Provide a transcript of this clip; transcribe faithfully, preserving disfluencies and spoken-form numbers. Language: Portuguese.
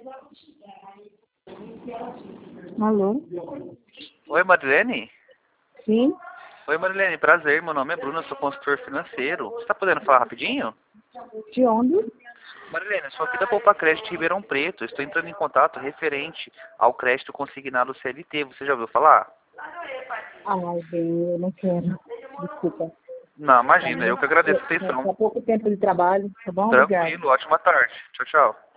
Alô? Oi, Marilene? Sim? Oi, Marilene, prazer, meu nome é Bruno, eu sou consultor financeiro. Você está podendo falar rapidinho? De onde? Marilene, eu sou aqui da Poupa Crédito Ribeirão Preto. Estou entrando em contato referente ao crédito consignado C L T. Você já ouviu falar? Ai, bem, eu não quero. Desculpa. Não, Tá, imagina, eu que agradeço a eu- atenção. Tá pouco tempo de trabalho, tá bom? Obrigada. Tranquilo, ótima tarde. Tchau, tchau.